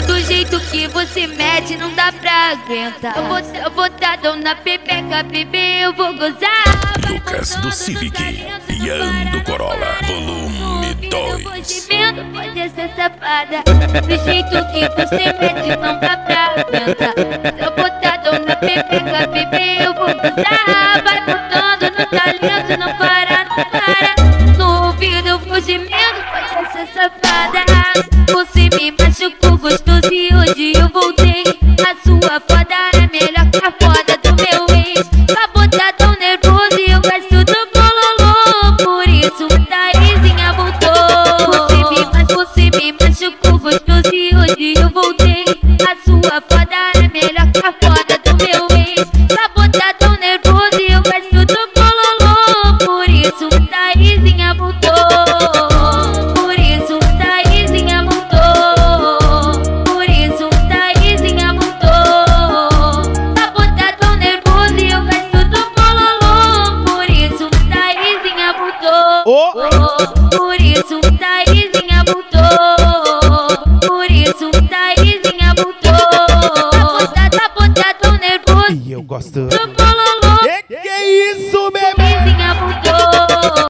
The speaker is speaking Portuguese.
Do jeito que você mete, não dá pra aguentar. Botadão na pepeca, bebê, eu vou gozar. Lucas do Civic, Ian do Corolla, volume 2. Pode ser safada. Do jeito que você mete, não dá pra aguentar. Botadão na pepeca, bebê, eu vou gozar. Vai botando no talento, não para, não para. No ouvido eu vou gemendo, pode ser safada. Você me machucou gostoso e hoje eu vou